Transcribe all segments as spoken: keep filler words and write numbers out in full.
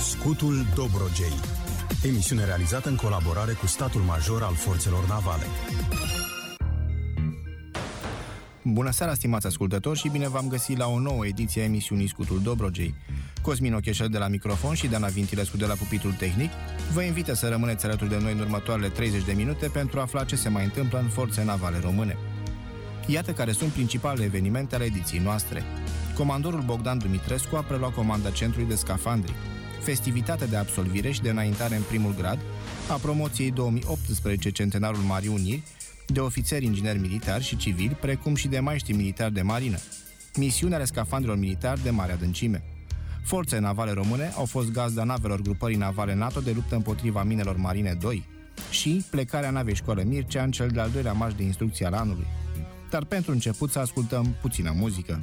Scutul Dobrogei. Emisiune realizată în colaborare cu Statul Major al Forțelor Navale. Bună seara, stimați ascultători, și bine v-am găsit la o nouă ediție a emisiunii Scutul Dobrogei. Cosmin Ocheșel de la microfon și Dana Vintilescu de la pupitrul tehnic vă invită să rămâneți alături de noi în următoarele treizeci de minute pentru a afla ce se mai întâmplă în forțe navale române. Iată care sunt principalele evenimente ale ediției noastre. Comandorul Bogdan Dumitrescu a preluat comanda Centrului de Scafandri. Festivitatea de absolvire și de înaintare în primul grad a promoției două mii optsprezece Centenarul Marii Uniri de ofițeri ingineri militari și civili, precum și de maiștri militari de marină. Misiunea ale scafandrilor militari de mare adâncime. Forțele navale române au fost gazda navelor grupării navale NATO de luptă împotriva minelor marine doi și plecarea navei Școală Mircea în cel de-al doilea marș de instrucție al anului. Dar pentru început să ascultăm puțină muzică.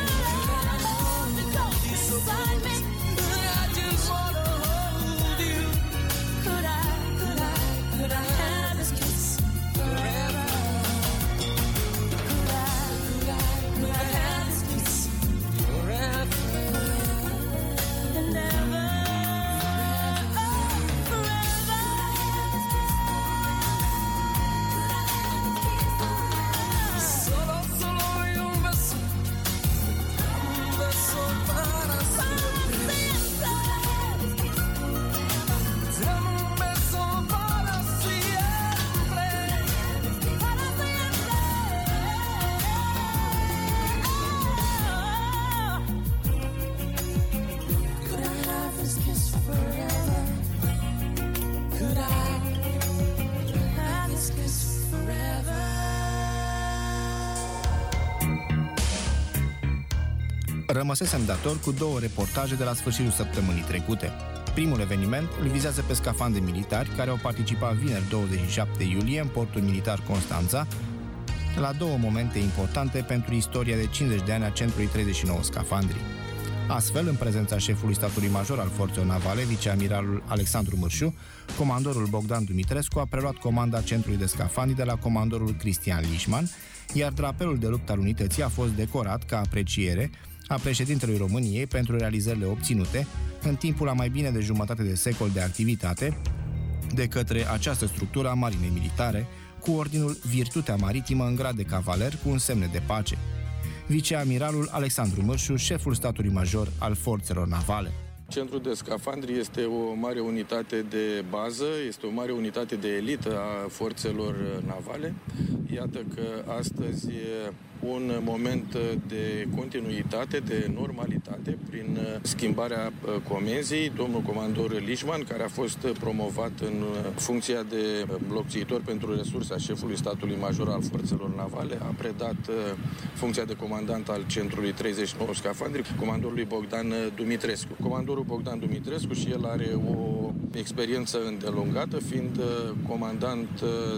Beside me, I just wanna hold you. Rămăsesem dator cu două reportaje de la sfârșitul săptămânii trecute. Primul eveniment îl vizează pe scafandri militari care au participat vineri douăzeci și șapte iulie în portul militar Constanța la două momente importante pentru istoria de cincizeci de ani a Centrului treizeci și nouă Scafandri. Astfel, în prezența șefului statului major al forțelor navale, viceamiralul Alexandru Mârșu, comandorul Bogdan Dumitrescu a preluat comanda Centrului de Scafandri de la comandorul Cristian Lișman, iar drapelul de luptă al unității a fost decorat ca apreciere a președintelui României pentru realizările obținute în timpul a mai bine de jumătate de secol de activitate de către această structură a Marinei Militare, cu ordinul Virtutea Maritimă în grad de cavaler cu un semne de pace. Viceamiralul Alexandru Mârșu, șeful statului major al forțelor navale. Centrul de scafandri este o mare unitate de bază, este o mare unitate de elită a forțelor navale. Iată că astăzi e un moment de continuitate, de normalitate, prin schimbarea comenzii. Domnul comandor Lișman, care a fost promovat în funcția de locțiitor pentru resurse a șefului statului major al forțelor navale, a predat funcția de comandant al Centrului treizeci și nouă Scafandri comandorului Bogdan Dumitrescu. Comandorul Bogdan Dumitrescu și el are o experiență îndelungată, fiind comandant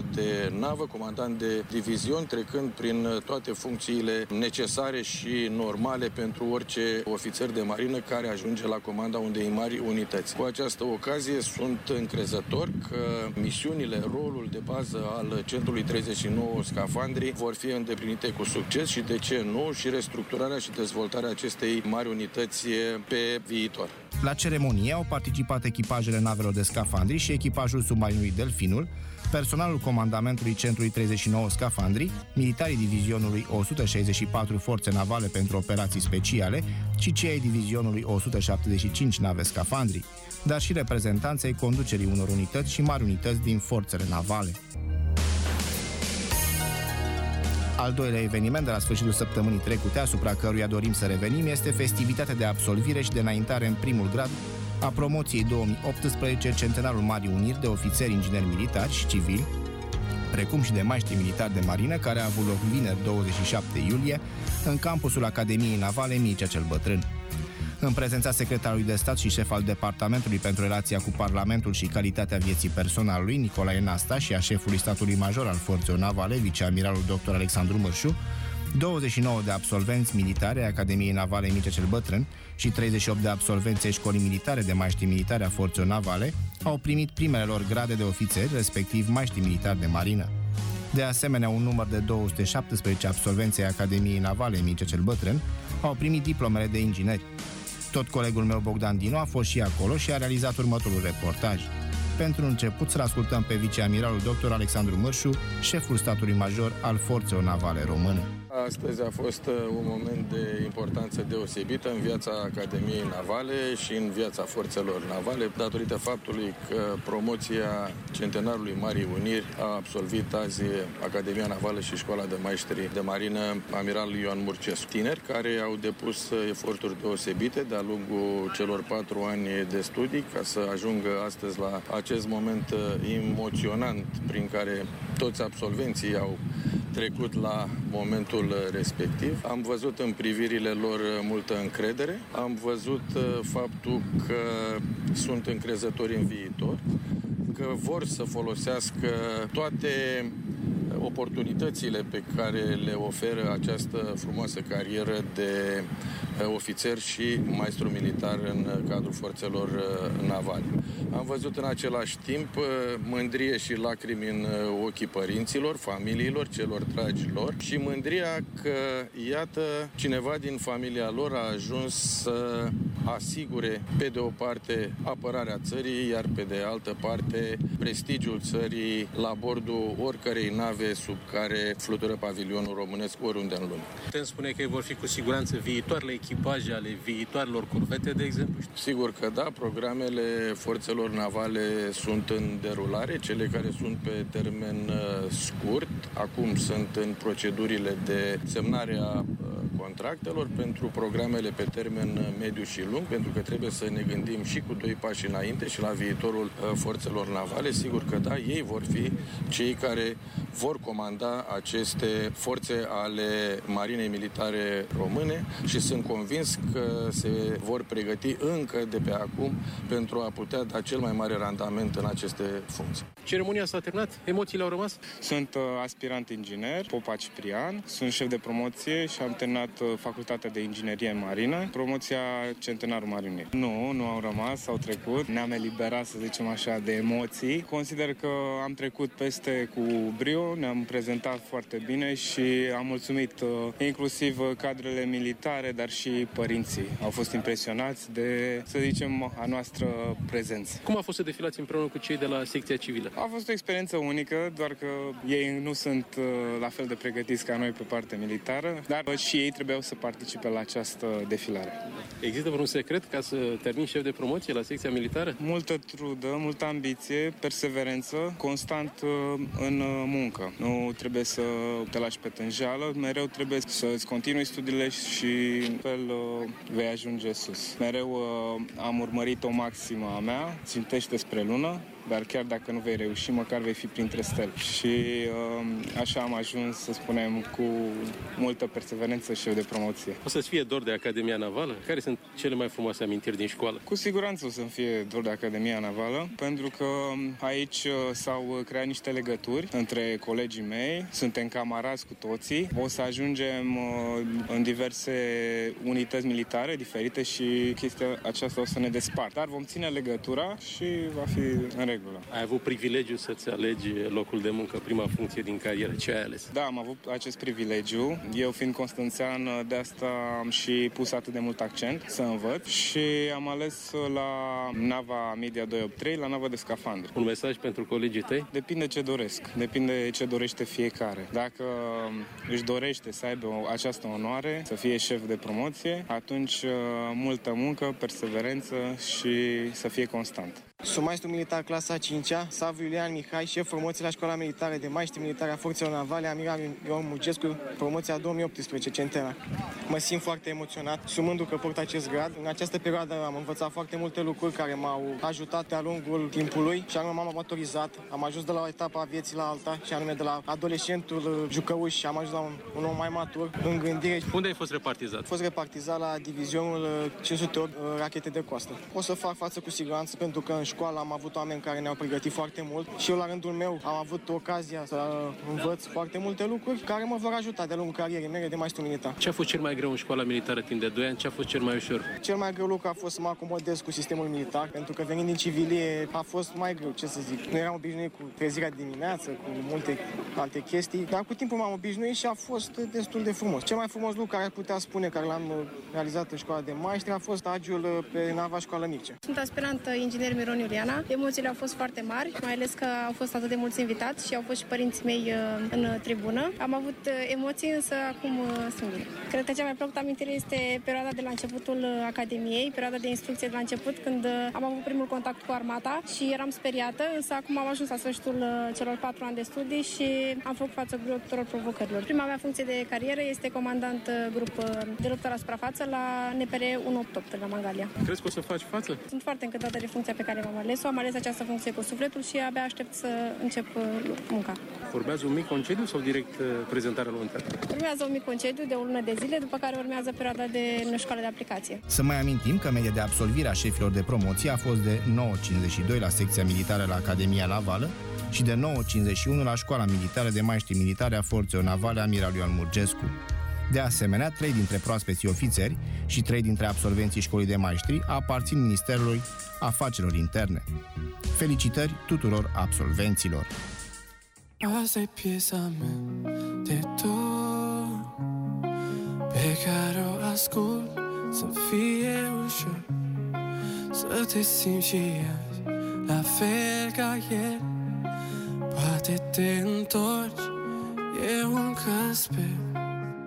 de navă, comandant de divizion, trecând prin toate funcțiile necesare și normale pentru orice ofițer de marină care ajunge la comanda unei mari unități. Cu această ocazie sunt încrezător că misiunile, rolul de bază al Centrului treizeci și nouă Scafandri vor fi îndeplinite cu succes și, de ce nu, și restructurarea și dezvoltarea acestei mari unități pe viitor. La ceremonie au participat echipajele navelor de scafandri și echipajul submarinului Delfinul, personalul comandamentului Centrului treizeci și nouă Scafandri, militarii divizionului o sută șaizeci și patru Forțe Navale pentru Operații Speciale și cei ai divizionului o sută șaptezeci și cinci Nave Scafandri, dar și reprezentanții conducerii unor unități și mari unități din forțele navale. Al doilea eveniment de la sfârșitul săptămânii trecute, asupra căruia dorim să revenim, este festivitatea de absolvire și de înaintare în primul grad a promoției două mii optsprezece Centenarul Marii Uniri de ofițeri ingineri militari și civili, precum și de maștri militari de marină, care a avut loc vineri douăzeci și șapte iulie în campusul Academiei Navale Mircea cel Bătrân. În prezența secretarului de stat și șef al Departamentului pentru relația cu Parlamentul și calitatea vieții personalului, Nicolae Nasta, și a șefului statului major al forțelor navale, viceamiralul doctor Alexandru Mârșu, douăzeci și nouă de absolvenți militari ai Academiei Navale Mircea cel Bătrân și treizeci și opt de absolvenți ai Școlii Militare de Maștri Militare a forțelor navale au primit primele lor grade de ofițeri, respectiv maștri militari de marină. De asemenea, un număr de două sute șaptesprezece absolvenți ai Academiei Navale Mircea cel Bătrân au primit diplomele de ingineri. Tot colegul meu Bogdan Dinu a fost și acolo și a realizat următorul reportaj. Pentru început să-l ascultăm pe viceamiralul doctor Alexandru Mârșu, șeful statului major al forțelor navale române. Astăzi a fost un moment de importanță deosebită în viața Academiei Navale și în viața forțelor navale, datorită faptului că promoția Centenarului Marii Uniri a absolvit azi Academia Navală și Școala de Maestri de Marină Amiral Ioan Murcescu. Tineri care au depus eforturi deosebite de-a lungul celor patru ani de studii ca să ajungă astăzi la acest moment emoționant prin care toți absolvenții au trecut la momentul respectiv. Am văzut în privirile lor multă încredere, am văzut faptul că sunt încrezători în viitor, că vor să folosească toate oportunitățile pe care le oferă această frumoasă carieră de ofițer și maestru militar în cadrul forțelor navale. Am văzut în același timp mândrie și lacrimi în ochii părinților, familiilor, celor dragi lor și mândria că, iată, cineva din familia lor a ajuns să asigure, pe de o parte, apărarea țării, iar pe de altă parte, prestigiul țării la bordul oricărei nave sub care flutură pavilionul românesc oriunde în lume. Putem spune că vor fi cu siguranță viitoarele echipaje ale viitoarelor curvete, de exemplu? Sigur că da, programele forțelor navale sunt în derulare, cele care sunt pe termen scurt, acum sunt în procedurile de semnare a contractelor, pentru programele pe termen mediu și lung, pentru că trebuie să ne gândim și cu doi pași înainte și la viitorul forțelor navale. Sigur că da, ei vor fi cei care vor comanda aceste forțe ale Marinei Militare Române și sunt convins că se vor pregăti încă de pe acum pentru a putea da cel mai mare randament în aceste funcții. Ceremonia s-a terminat? Emoțiile au rămas? Sunt uh, aspirant inginer, Popa Ciprian, sunt șef de promoție și am terminat uh, facultatea de inginerie în marină, promoția Centenarul Marinei. Nu, nu au rămas, au trecut, ne-am eliberat, să zicem așa, de emoții. Consider că am trecut peste cu brio, ne-am prezentat foarte bine și am mulțumit uh, inclusiv cadrele militare, dar și părinții. Au fost impresionați de, să zicem, a noastră prezență. Cum a fost să defilați împreună cu cei de la secția civilă? A fost o experiență unică, doar că ei nu sunt uh, la fel de pregătiți ca noi pe partea militară, dar uh, și ei trebuiau să participe la această defilare. Există vreun secret ca să termini șef de promoție la secția militară? Multă trudă, multă ambiție, perseverență, constant uh, în uh, muncă. Nu trebuie să te lași pe tânjeală, mereu trebuie să-ți continui studiile și fel uh, vei ajunge sus. Mereu uh, am urmărit o maximă a mea, țintește spre lună, dar chiar dacă nu vei reuși, măcar vei fi printre stele. Și uh, așa am ajuns, să spunem, cu multă perseverență șef de promoție. O să-ți fie dor de Academia Navală? Care sunt cele mai frumoase amintiri din școală? Cu siguranță o să-mi fie dor de Academia Navală, pentru că aici uh, s-au creat niște legături între colegii mei, suntem camarazi cu toții, o să ajungem uh, în diverse unități militare diferite și chestia aceasta o să ne despart. Dar vom ține legătura și va fi în regulă. Ai avut privilegiul să-ți alegi locul de muncă, prima funcție din carieră. Ce ai ales? Da, am avut acest privilegiu. Eu, fiind constanțean, de asta am și pus atât de mult accent să învăț și am ales la nava Media doi opt trei, la nava de scafandri. Un mesaj pentru colegii tăi? Depinde ce doresc. Depinde ce dorește fiecare. Dacă își dorește să aibă această onoare, să fie șef de promoție, atunci multă muncă, perseverență și să fie constant. Sunt maestru militar clasa a cincea, Savu Iulian Mihai, șef promoție la Școala Militară de Maștri Militare a Forțelor Navale, Amiral Ion Murgescu, promoția două mii optsprezece, Centena. Mă simt foarte emoționat, sunt mândru că port acest grad. În această perioadă am învățat foarte multe lucruri care m-au ajutat de-a lungul timpului și anume m-am maturizat, am ajuns de la o etapă a vieții la alta și anume de la adolescentul jucăuș și am ajuns la un, un om mai matur în gândire. Unde ai fost repartizat? Am fost repartizat la divizionul cinci sute opt rachete de coastă. O să fac față cu siguranță pentru că în școală am avut oameni care ne-au pregătit foarte mult și eu la rândul meu am avut ocazia să învăț foarte multe lucruri care mă vor ajuta de-a lungul carierei mele de maestru militar. Ce a fost cel mai greu în școala militară timp de doi ani? Ce a fost cel mai ușor? Cel mai greu lucru a fost să mă acomodez cu sistemul militar, pentru că venind din civilie a fost mai greu, ce să zic. Nu eram obișnuit cu trezirea dimineață, cu multe alte chestii, dar cu timpul m-am obișnuit și a fost destul de frumos. Cel mai frumos lucru care ar putea spune, care l-am realizat în școala de maestri, a fost agiul pe nava Școală Mircea. Sunt aspirant inginer Miron Iuliana. Emoțiile au fost foarte mari, mai ales că au fost atât de mulți invitați și au fost și părinții mei în tribună. Am avut emoții, însă acum sunt bine. Cred că cea mai plăcută amintire este perioada de la începutul Academiei, perioada de instrucție de la început, când am avut primul contact cu armata și eram speriată, însă acum am ajuns la sfârșitul celor patru ani de studii și am făcut față tuturor provocărilor. Prima mea funcție de carieră este comandant grup de luptă la suprafață la N P R unu opt opt la Mangalia. Crezi că o să faci față? Sunt foarte încântată de funcția pe care m-am ales-o. Am ales această funcție cu sufletul și abia aștept să încep munca. Urmează un mic concediu sau direct prezentarea la un teatru? Urmează un mic concediu de o lună de zile, după care urmează perioada de școală de aplicație. Să mai amintim că media de absolvire a șefilor de promoție a fost de nouă virgulă cincizeci și doi la secția militară la Academia Navală și de nouă virgulă cincizeci și unu la Școala Militară de Maștri Militare a Forțelor Navale Amiral Ioan Murgescu. De asemenea, trei dintre proaspeții ofițeri și trei dintre absolvenții școlii de maestri aparțin Ministerului Afacerilor Interne. Felicitări tuturor absolvenților! Asta-i piesa mea de tot pe care o ascult, să fie ușor să te simți și azi la fel ca ieri. Poate te întorci, eu încă sper.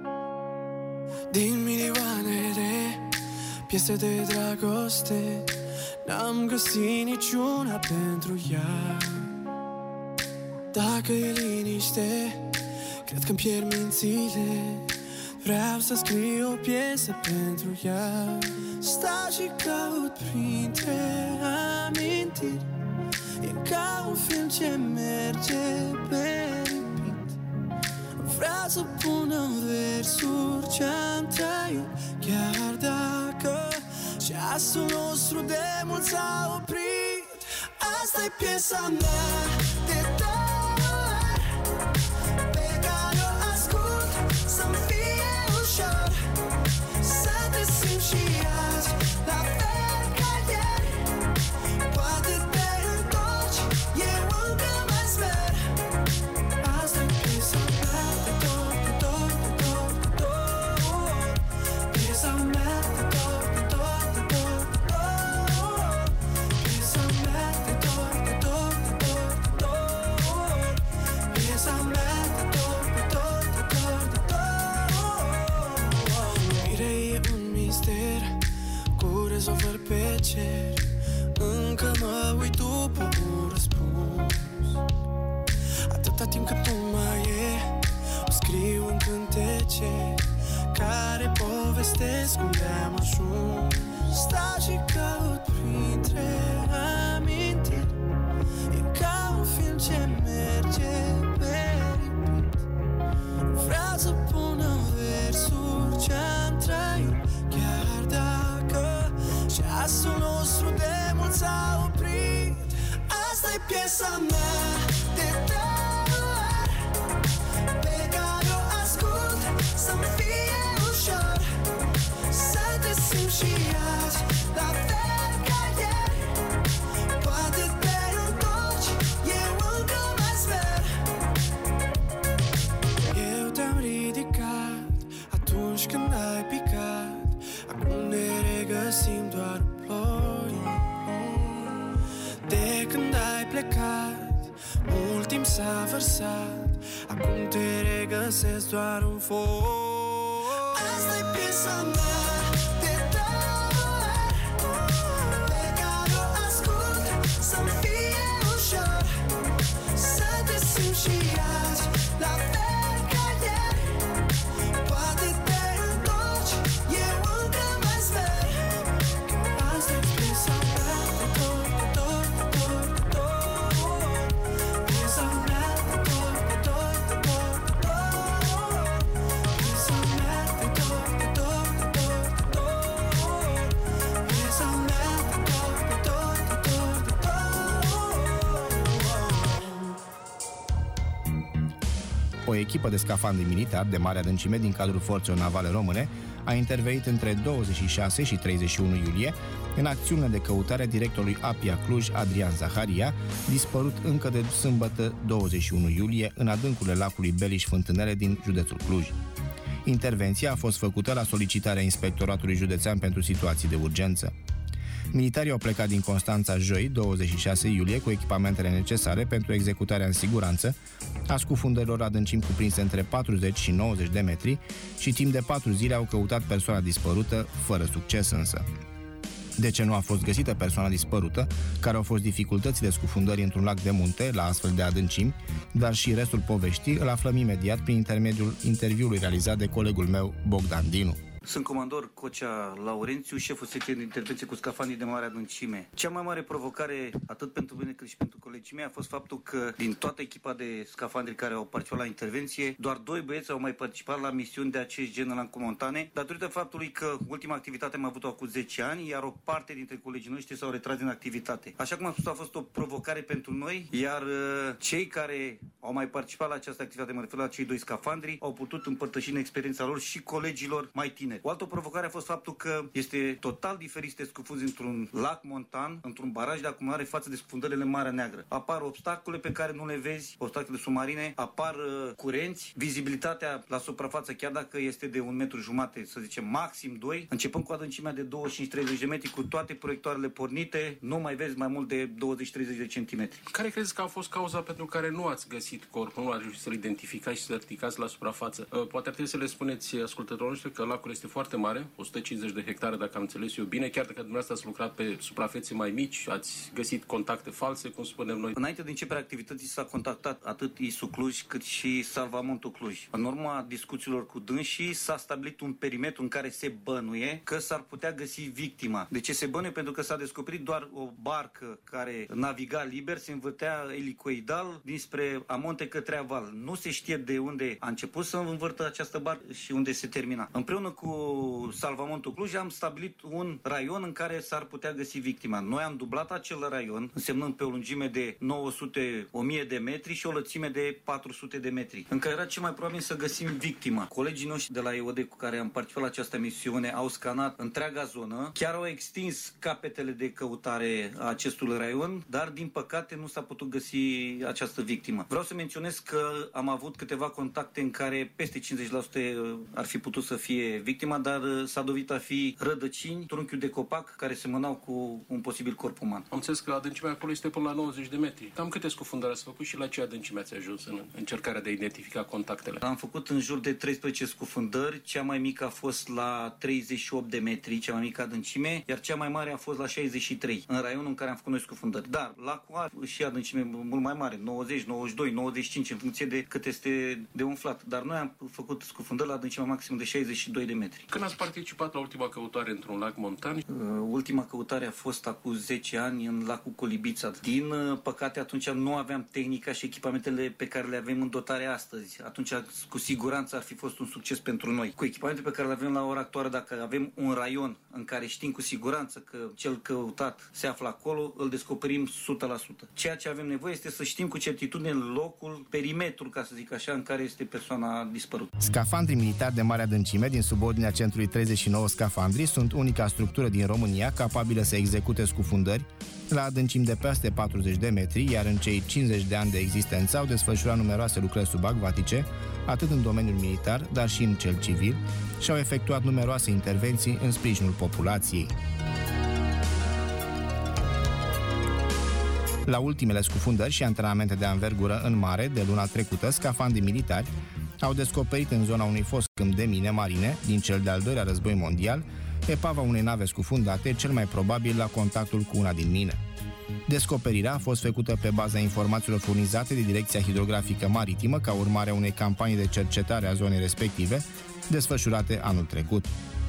Din milioane de piese de dragoste n-am găsit niciuna pentru ea. Dacă e liniște, cred că-mi pierd mințile. Vreau să scriu o piesă pentru ea. Stau și caut printre amintiri. E ca un film ce merge pe repeat. Vreau să pun în versuri ce-am trăit, chiar dacă ceasul nostru de mult s-a oprit. Asta-i piesa mea de dor, pe care o ascult să-mi fie ușor, să te simți și azi la fel ca ieri. Poate te întorci, eu încă mai sper. Asta-i piesa mea de dor, de dor, de dor, de dor. Piesa mea de dor, de dor, de dor, de dor. Piesa mea de dor, de dor, de dor, de dor. Piesa mea de dor, de dor, de dor, de dor. Iubirea e un mister cu rezolvări pe cer. Încă mă uit după un răspuns. Atâta timp cât nu mai e, o scriu în cântece care povestesc unde am ajuns. Stau și caut printre amintiri. E ca un film ce merge pe repeat. Vreau să pun în versuri ce-am trăit, chiar dacă ceasul nostru de mult s-a oprit. Asta-i piesa mea de dor, pe care o ascult să-mi fie ușor, să te simți și azi la fel ca ieri. Poate te întorci, eu încă mai sper. Eu te-am ridicat atunci când ai picat. Acum ne regăsim doar în ploi. De când ai plecat, mult timp s-a vărsat. Acum te regăsesc doar în foc. Asta-i piesa mea de dor, pe care o ascult să-mi fie ușor, să te simți și azi la fel ca ieri. Poate te întorci, eu încă mai sper. Asta-i piesa mea de dor, de dor, de dor, de dor. Piesa mea de dor, de dor, de dor, de dor. Piesa mea de dor, de dor, de dor, de dor. Piesa mea de dor, de dor, de dor, de dor. O echipă de scafandri militari de mare adâncime din cadrul Forțelor Navale Române a intervenit între douăzeci și șase și treizeci și unu iulie în acțiunile de căutare a directorului A P I A Cluj, Adrian Zaharia, dispărut încă de sâmbătă douăzeci și unu iulie în adâncurile lacului Beliș-Fântânele din județul Cluj. Intervenția a fost făcută la solicitarea Inspectoratului Județean pentru Situații de Urgență. Militarii au plecat din Constanța joi, douăzeci și șase iulie, cu echipamentele necesare pentru executarea în siguranță a scufundărilor adâncimi cuprinse între patruzeci și nouăzeci de metri și timp de patru zile au căutat persoana dispărută, fără succes însă. De ce nu a fost găsită persoana dispărută, care au fost dificultățile scufundării într-un lac de munte la astfel de adâncimi, dar și restul poveștii îl aflăm imediat prin intermediul interviului realizat de colegul meu, Bogdan Dinu. Sunt comandor Cocea Laurențiu, șeful secției de intervenție cu scafandrii de mare adâncime. Cea mai mare provocare, atât pentru mine cât și pentru colegii mei, a fost faptul că din toată echipa de scafandri care au participat la intervenție, doar doi băieți au mai participat la misiuni de acest gen în lancul montane, datorită faptului că ultima activitate am avut-o acum zece ani, iar o parte dintre colegii noștri s-au retras din activitate. Așa cum am spus, a fost o provocare pentru noi, iar uh, cei care au mai participat la această activitate, mă refer la cei doi scafandri, au putut împărtăși în experiența lor și colegilor mai tineri. O altă provocare a fost faptul că este total diferit să te scufunzi într-un lac montan, într-un baraj de acumulare față de scufundările în Marea Neagră. Apar obstacole pe care nu le vezi, obstacole submarine, apar uh, curenți, vizibilitatea la suprafață, chiar dacă este de un metru jumate, să zicem maxim doi, începând cu adâncimea de douăzeci și cinci treizeci de metri, cu toate proiectoarele pornite, nu mai vezi mai mult de douăzeci treizeci de centimetri. Care credeți că a fost cauza pentru care nu ați găsit corpul, nu ați reușit să-l identificați și să-l ridicați la suprafață? Uh, poate ar trebui să le spuneți ascultătorilor noștri că lacul este este foarte mare, o sută cincizeci de hectare, dacă am înțeles eu bine, chiar dacă dumneavoastră ați lucrat pe suprafețe mai mici, ați găsit contacte false, cum spunem noi. Înainte de începerea activității s-a contactat atât I S U Cluj cât și Salvamontul Cluj. În urma discuțiilor cu dânsii s-a stabilit un perimetru în care se bănuie că s-ar putea găsi victima. De ce se bănuie? Pentru că s-a descoperit doar o barcă care naviga liber, se învârtea elicoidal dinspre amonte către aval. Nu se știe de unde a început să învârtă această barcă și unde se termina. Împreună cu Salvamontul Cluj am stabilit un raion în care s-ar putea găsi victima. Noi am dublat acel raion, însemnând pe o lungime de nouă sute o mie de metri și o lățime de patru sute de metri, în care era cel mai probabil să găsim victima. Colegii noștri de la E O D cu care am participat la această misiune au scanat întreaga zonă, chiar au extins capetele de căutare a acestui raion, dar din păcate nu s-a putut găsi această victimă. Vreau să menționez că am avut câteva contacte în care peste cincizeci la sută ar fi putut să fie victima, dar s-a dovedit a fi rădăcini, trunchiuri de copac care semănau cu un posibil corp uman. Am înțeles că adâncimea acolo este până la nouăzeci de metri. Cam câte scufundări ați făcut și la ce adâncime ați ajuns în încercarea de a identifica contactele? Am făcut în jur de treisprezece scufundări, cea mai mică a fost la treizeci și opt de metri, cea mai mică adâncime, iar cea mai mare a fost la șaizeci și trei, în raionul în care am făcut noi scufundări. Dar lacul are și adâncime mult mai mare, nouăzeci, nouăzeci și doi, nouăzeci și cinci, în funcție de cât este de umflat. Dar noi am făcut scufundări la adâncime maxim de șaizeci și doi de metri. Când ați participat la ultima căutare într-un lac montan? Uh, ultima căutare a fost acum zece ani în lacul Colibița. Din uh, păcate atunci nu aveam tehnica și echipamentele pe care le avem în dotare astăzi. Atunci cu siguranță ar fi fost un succes pentru noi. Cu echipamentele pe care le avem la ora actuală, dacă avem un raion în care știm cu siguranță că cel căutat se află acolo, îl descoperim o sută la sută. Ceea ce avem nevoie este să știm cu certitudine locul, perimetrul, ca să zic așa, în care este persoana dispărută. Scafandrii militari de mare adâncime din subordinea Centrului treizeci și nouă Scafandri sunt unica structură din România capabilă să execute scufundări la adâncimi de peste patruzeci de metri, iar în cei cincizeci de ani de existență au desfășurat numeroase lucrări subacvatice, atât în domeniul militar, dar și în cel civil, și au efectuat numeroase intervenții în sprijinul populației. La ultimele scufundări și antrenamente de anvergură în mare de luna trecută, scafandrii militari au descoperit în zona unui fost câmp de mine marine din cel de-al doilea război mondial epava unei nave scufundate, cel mai probabil la contactul cu una din mine. Descoperirea a fost făcută pe baza informațiilor furnizate de Direcția Hidrografică Maritimă ca urmare a unei campanii de cercetare a zonei respective, desfășurate anul trecut.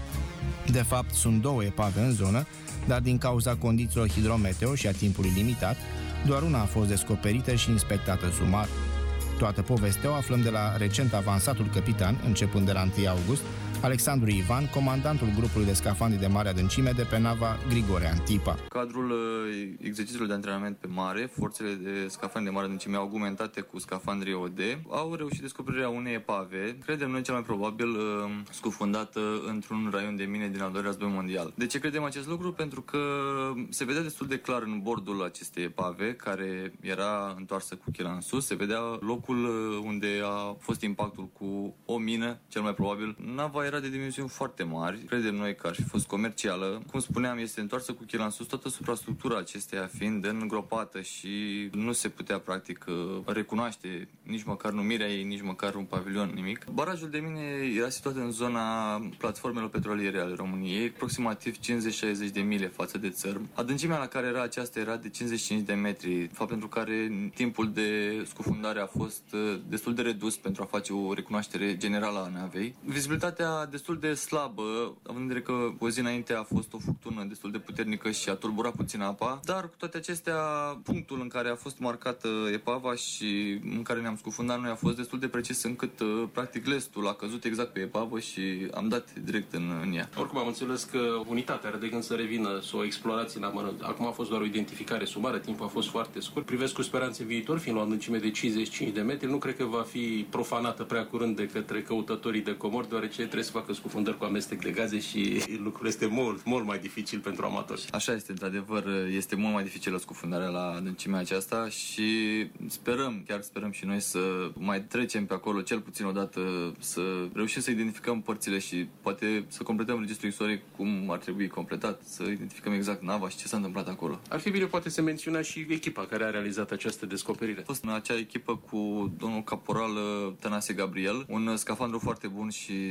De fapt, sunt două epave în zonă, dar din cauza condițiilor hidrometeo și a timpului limitat, doar una a fost descoperită și inspectată sumar. Toată povestea o aflăm de la recent avansatul capitan, începând de la întâi august, Alexandru Ivan, comandantul grupului de scafandri de mare adâncime de pe nava Grigore Antipa. În cadrul exercițiilor de antrenament pe mare, forțele de scafandri de mare adâncime augmentate cu scafandrii O D au reușit descoperirea unei epave, credem noi cel mai probabil scufundată într-un raion de mine din al doilea război mondial. De ce credem acest lucru? Pentru că se vedea destul de clar în bordul acestei epave, care era întoarsă cu chela în sus, se vedea locul unde a fost impactul cu o mină, cel mai probabil. Nava era de dimensiuni foarte mari, credem noi că ar fi fost comercială. Cum spuneam, este întoarsă cu chela în sus, toată suprastructura acesteia fiind îngropată și nu se putea practic recunoaște nici măcar numirea ei, nici măcar un pavilion, nimic. Barajul de mine era situat în zona platformelor petroliere ale României, aproximativ cincizeci șaizeci de mile față de țărm. Adâncimea la care era aceasta era de cincizeci și cinci de metri, fapt pentru care timpul de scufundare a fost destul de redus pentru a face o recunoaștere generală a navei. Vizibilitatea destul de slabă, având în vedere că o zi înainte a fost o furtună destul de puternică și a tulburat puțin apa, dar cu toate acestea, punctul în care a fost marcată epava și în care ne-am scufundat noi a fost destul de precis încât practic lestul a căzut exact pe epavă și am dat direct în, în ea. Oricum am înțeles că unitatea are de gând să revină, să o explorație în amănunt. Acum a fost doar o identificare sumară, timpul a fost foarte scurt. Privesc cu speranțe viitor, fiind la o adâncime de cincizeci și cinci de metri, nu cred că va fi profanată prea curând de către căutătorii de comori, deoarece trebuie să facă scufundări cu amestec de gaze și lucrul este mult, mult mai dificil pentru amatori. Așa este, într-adevăr, este mult mai dificilă scufundarea la adâncimea aceasta și sperăm, chiar sperăm și noi să mai trecem pe acolo cel puțin o dată, să reușim să identificăm părțile și poate să completăm registrul istoric cum ar trebui completat, să identificăm exact nava și ce s-a întâmplat acolo. Ar fi bine poate să menționa și echipa care a realizat această descoperire. A fost în acea echipă cu domnul caporal Tănase Gabriel, un scafandru foarte bun și dedicat.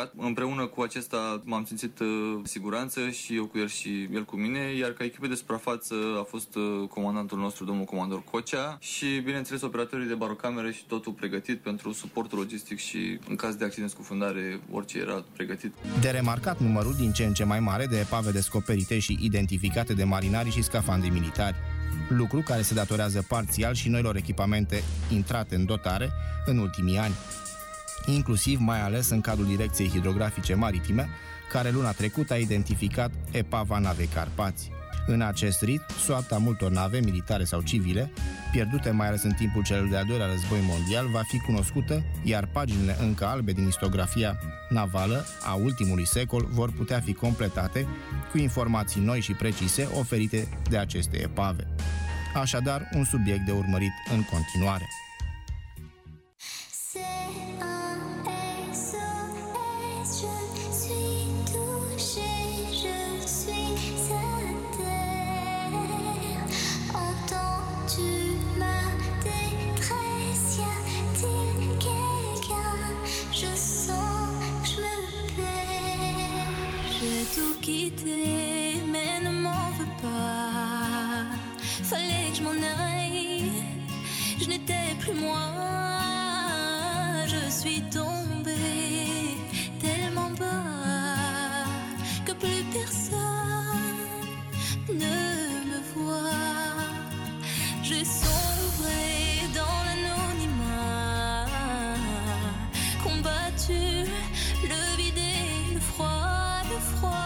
marcat. Împreună cu acesta m-am simțit uh, siguranță și eu cu el și el cu mine, iar ca echipă de suprafață a fost uh, comandantul nostru, domnul comandor Cocea, și, bineînțeles, operatorii de barocamere și totul pregătit pentru suportul logistic și, în caz de accident scufundare, orice era pregătit. De remarcat numărul din ce în ce mai mare de epave descoperite și identificate de marinari și scafandri militari, lucru care se datorează parțial și noilor echipamente intrate în dotare în ultimii ani, inclusiv mai ales în cadrul Direcției Hidrografice Maritime, care luna trecută a identificat epava navei Carpați. În acest rit, soarta multor nave, militare sau civile, pierdute mai ales în timpul celui de-al doilea război mondial, va fi cunoscută, iar paginile încă albe din istoriografia navală a ultimului secol vor putea fi completate cu informații noi și precise oferite de aceste epave. Așadar, un subiect de urmărit în continuare. Mais ne m'en veux pas. Fallait que je m'en aille. Je n'étais plus moi. Je suis tombée tellement bas que plus personne ne me voit. J'ai sombré dans l'anonymat, combattu le vide et le froid, le froid.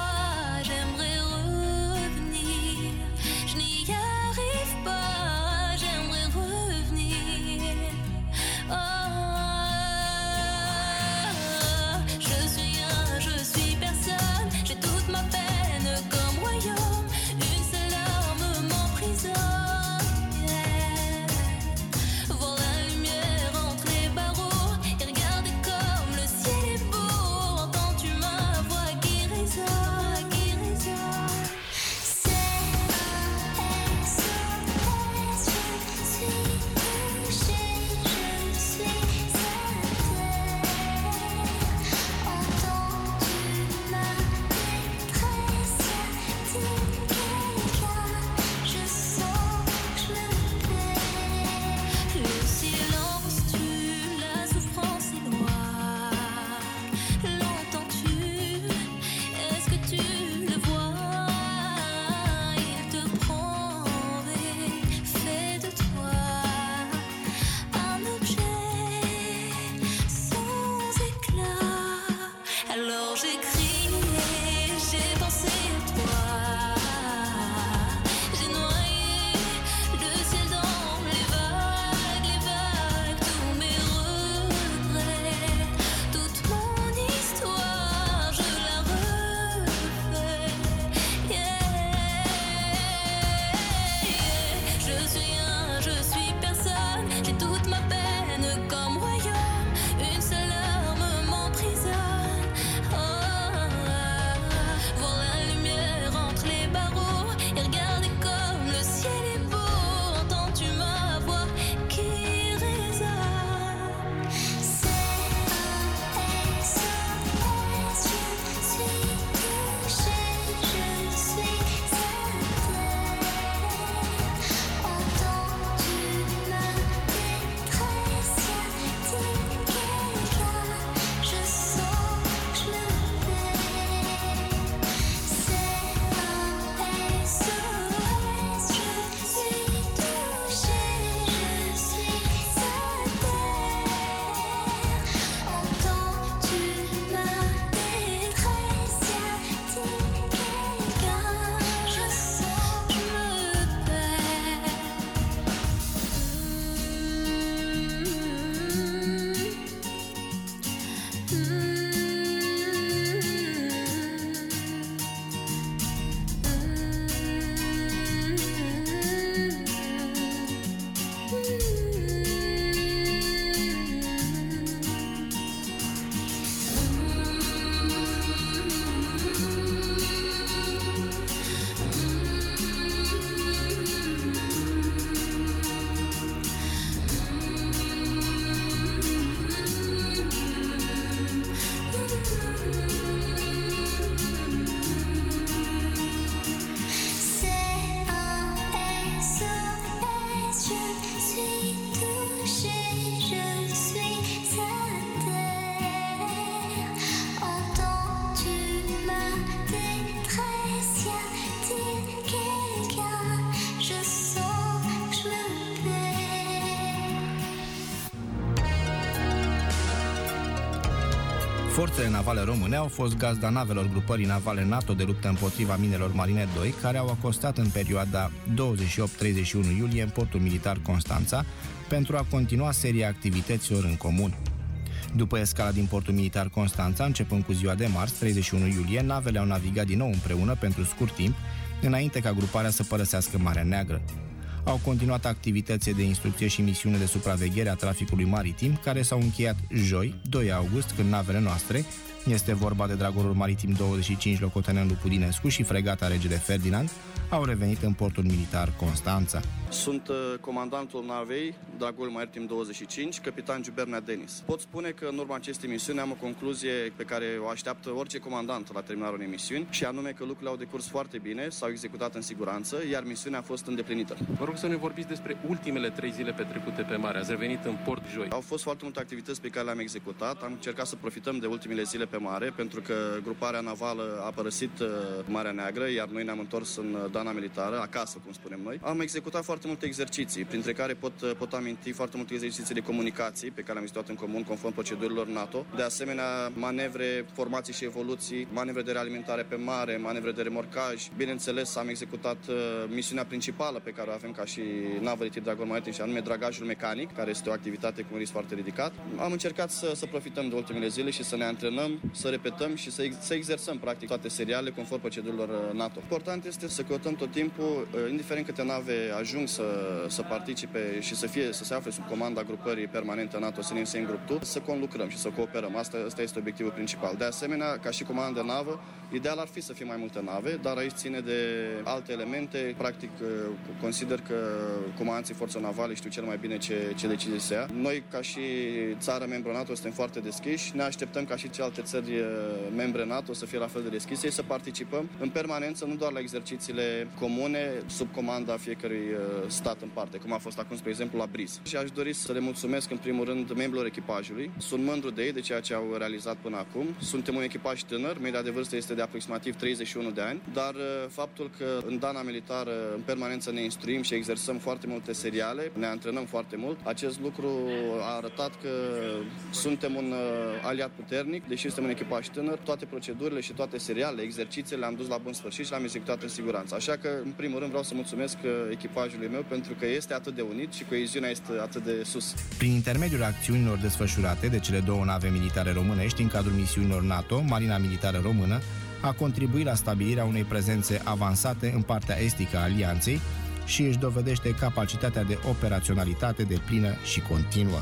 Forțele navale române au fost gazda navelor grupării navale NATO de luptă împotriva minelor marine doi, care au acostat în perioada douăzeci și opt treizeci și unu iulie în portul militar Constanța pentru a continua seria activităților în comun. După escala din portul militar Constanța, începând cu ziua de marți, treizeci și unu iulie, navele au navigat din nou împreună pentru scurt timp, înainte ca gruparea să părăsească Marea Neagră. Au continuat activitățile de instrucție și misiune de supraveghere a traficului maritim, care s-au încheiat joi, doi august, când navele noastre, este vorba de Dragorul Maritim douăzeci și cinci locotenent Lupudinescu și fregata Regele Ferdinand, au revenit în portul militar Constanța. Sunt comandantul navei Dragorul Maritim douăzeci și cinci, capitan Giubernea Denis. Pot spune că în urma acestei misiuni am o concluzie pe care o așteaptă orice comandant la terminarea unei misiuni, și anume că lucrurile au decurs foarte bine, s-au executat în siguranță, iar misiunea a fost îndeplinită. Vă rog să ne vorbiți despre ultimele trei zile petrecute pe mare. Ați revenit în port joi. Au fost foarte multe activități pe care le-am executat. Am încercat să profităm de ultimele zile pe mare, pentru că gruparea navală a părăsit Marea Neagră, iar noi ne-am întors în Dana Militară, acasă, cum spunem noi. Am executat foarte multe exerciții, printre care pot, pot aminti foarte multe exerciții de comunicații pe care le-am executat în comun, conform procedurilor NATO. De asemenea, manevre, formații și evoluții, manevre de realimentare pe mare, manevre de remorcaj. Bineînțeles, am executat uh, misiunea principală pe care o avem ca și navă de tip Dragor Maritim, și anume dragajul mecanic, care este o activitate cu un risc foarte ridicat. Am încercat să, să profităm de ultimele zile și să ne antrenăm, să repetăm și să, ex- să exersăm practic toate serialele conform procedurilor NATO. Important este să căutăm tot timpul, indiferent câte nave ajung să, să participe și să fie, să se afle sub comanda grupării permanente NATO, să ne în grup, să conlucrăm și să cooperăm. Asta, asta este obiectivul principal. De asemenea, ca și comandă navă, ideal ar fi să fie mai multe nave, dar aici ține de alte elemente. Practic, consider că comandanții forțelor navale știu cel mai bine ce, ce decizii se ia. Noi, ca și țară membru NATO, suntem foarte deschiși. Ne așteptăm ca și celelalte țări membre NATO să fie la fel de deschise, să participăm în permanență, nu doar la exercițiile comune, sub comanda fiecărui stat în parte, cum a fost acum, spre exemplu, la Briz. Și aș dori să le mulțumesc, în primul rând, membrilor echipajului. Sunt mândru de ei, de ceea ce au realizat până acum. Suntem un echipaj tânăr, media de vârstă este de aproximativ treizeci și unu de ani, dar faptul că în Dana Militară în permanență ne instruim și exersăm foarte multe seriale, ne antrenăm foarte mult, acest lucru a arătat că suntem un aliat puternic, deși suntem un echipaj tânăr, toate procedurile și toate serialele, exercițiile le-am dus la bun sfârșit și le-am executat în siguranță. Așa că, în primul rând, vreau să mulțumesc echipajului meu pentru că este atât de unit și coeziunea este atât de sus. Prin intermediul acțiunilor desfășurate de cele două nave militare românești în cadrul misiunilor NATO, Marina Militară Română a contribuit la stabilirea unei prezențe avansate în partea estică a alianței și își dovedește capacitatea de operaționalitate deplină și continuă.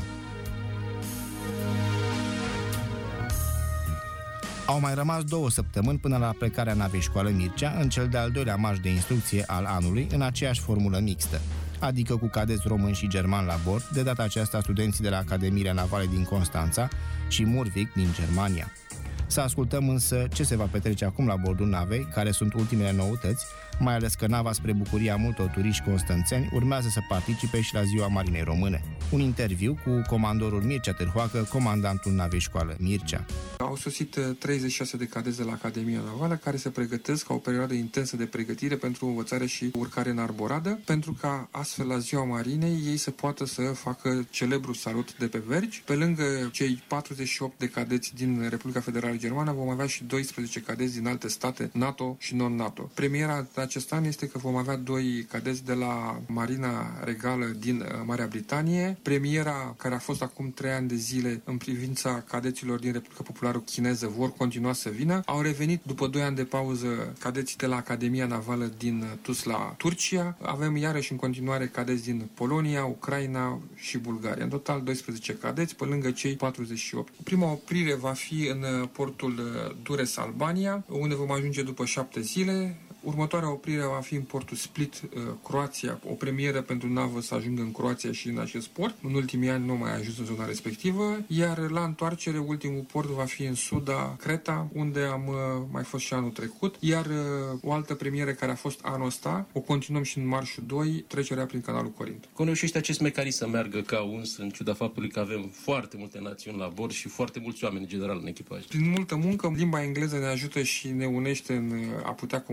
Au mai rămas două săptămâni până la plecarea navei Școală Mircea în cel de-al doilea marș de instrucție al anului în aceeași formulă mixtă, adică cu cadeți români și germani la bord, de data aceasta studenții de la Academiile Navale din Constanța și Murvik din Germania. Să ascultăm însă ce se va petrece acum la bordul navei, care sunt ultimele noutăți, mai ales că nava, spre bucuria multor turiști constanțeni, urmează să participe și la Ziua Marinei Române. Un interviu cu comandorul Mircea Târhoacă, comandantul navei Școală Mircea. Au sosit treizeci și șase de cadeți de la Academia Navală care se pregătesc ca o perioadă intensă de pregătire pentru învățare și urcare în arboradă, pentru ca astfel la Ziua Marinei ei să poată să facă celebrul salut de pe vergi. Pe lângă cei patruzeci și opt de cadeți din Republica Federală Germană vom avea și doisprezece cadeți din alte state NATO și non-NATO. Premiera de acest an este că vom avea doi cadeți de la Marina Regală din Marea Britanie. Premiera, care a fost acum trei ani de zile în privința cadeților din Republica Populară Chineză, vor continua să vină. Au revenit după doi ani de pauză cadeții de la Academia Navală din Tuzla, Turcia. Avem iarăși în continuare cadeți din Polonia, Ucraina și Bulgaria. În total doisprezece cadeți, pe lângă cei patruzeci și opt. Prima oprire va fi în portul Dures, Albania, unde vom ajunge după șapte zile. Următoarea oprire va fi în portul Split, Croația, o premieră pentru navă să ajungă în Croația și în acest port. În ultimii ani nu mai a ajuns în zona respectivă, iar la întoarcere ultimul port va fi în Suda, Creta, unde am mai fost și anul trecut, iar o altă premieră care a fost anul ăsta, o continuăm și în marșul doi, trecerea prin canalul Corint. Cum reușește acest mecanism să meargă ca uns, în ciuda faptului că avem foarte multe națiuni la bord și foarte mulți oameni în general în echipaj? Prin multă muncă, limba engleză ne ajută și ne unește în a putea comunica cu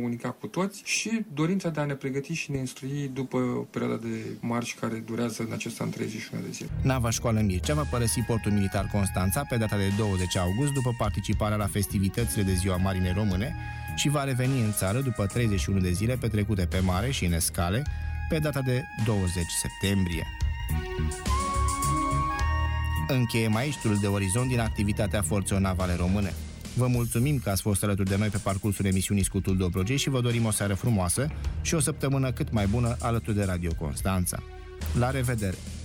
cu toți și dorința de a ne pregăti și ne instrui după perioada de marș care durează în acest an treizeci și unu de zile. Nava Școală Mircea va părăsi portul militar Constanța pe data de douăzeci august după participarea la festivitățile de Ziua Marinei Române și va reveni în țară după treizeci și unu de zile petrecute pe mare și în escale pe data de douăzeci septembrie. Încheiem aici turul de orizont din activitatea forțelor navale române. Vă mulțumim că ați fost alături de noi pe parcursul emisiunii Scutul Dobrogei și vă dorim o seară frumoasă și o săptămână cât mai bună alături de Radio Constanța. La revedere!